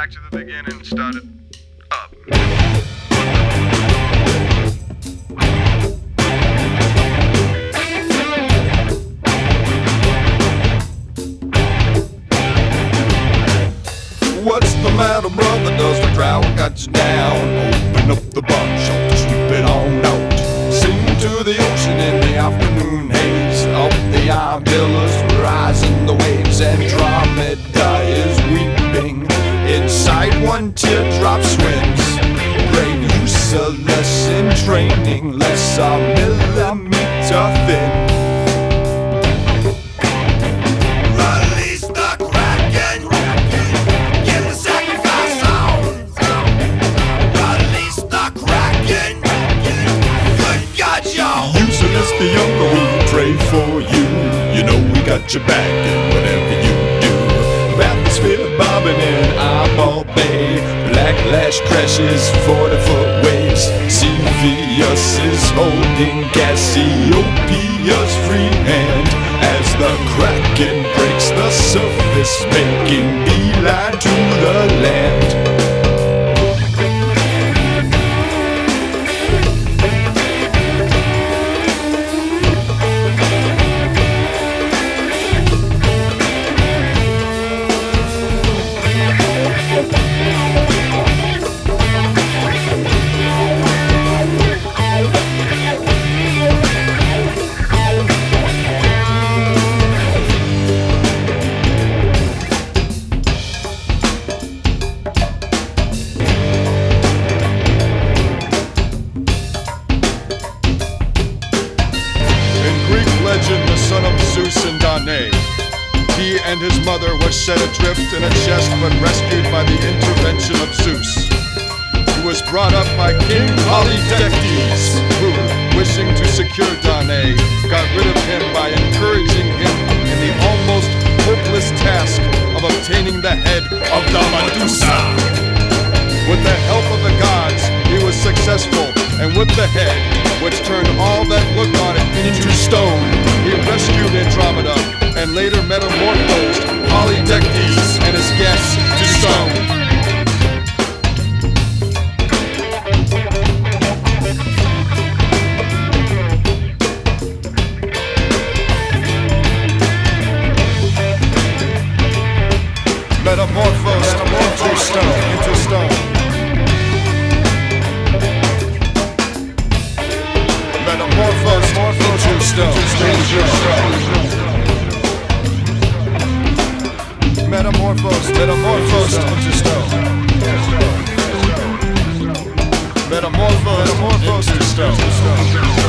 back to the beginning, started up. What's the matter, brother? Does the drought got you down? Open up the bar, shelter, sweep it on out. Sing to the ocean in the afternoon haze. Up the iron billows, rising the waves. Andromeda is weeping. Inside one teardrop swims. Brain useless in training, less a millimeter thin. The younger we pray for you. You know we got your back in whatever you do. Bathysphere bobbing in Eyeball Bay. Black lash crashes, 40-foot waves. Cepheus is holding Cassiopeia's free hand as the Kraken breaks the surface, making beeline to the land. The son of Zeus and Danae. He and his mother were set adrift in a chest but rescued by the intervention of Zeus. He was brought up by King Polydectes, who, wishing to secure Danae, got rid of him by encouraging him in the almost hopeless task of obtaining the head of the Medusa. With the help of the gods, he was successful, and with the head, which turned all that looked on it into stone, he rescued Andromeda and later metamorphosed Polydectes and his guests to stone. Metamorphosed into stone. Metamorphosed into stone. Metamorphosed into stone. Metamorphosed into stone.